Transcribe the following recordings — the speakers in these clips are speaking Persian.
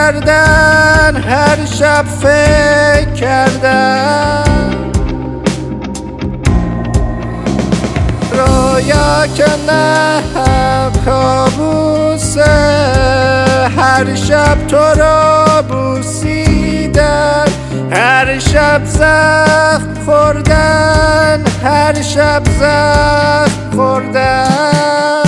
کردن هر شب فکر کردن رویا که نه کابوسه هر شب تو را بوسیدن هر شب زخم خوردن هر شب زخم خوردن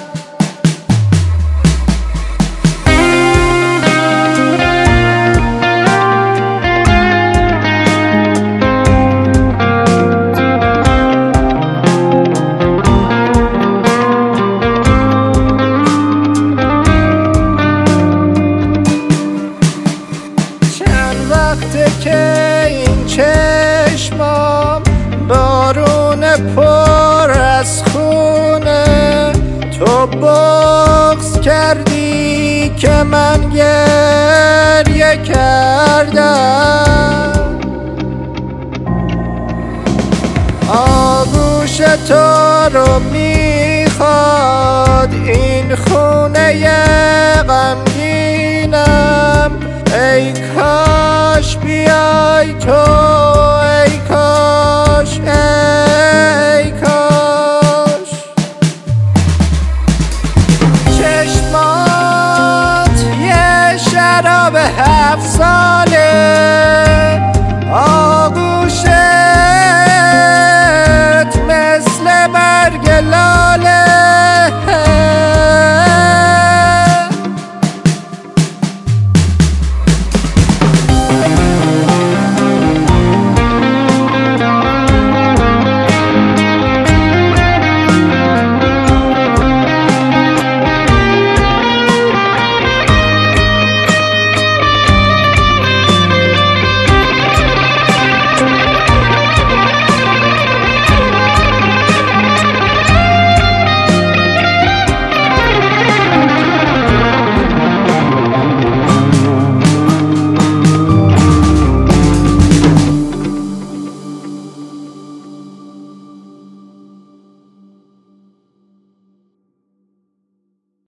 وقته که این چشمام بارون پر از خونه تو بغض کردی که من گریه کردم آغوش تو رو میخواد این خونه غمگینم ای کاش بیای تو ای کاش ای کاش چشمات یه شراب 7 ساله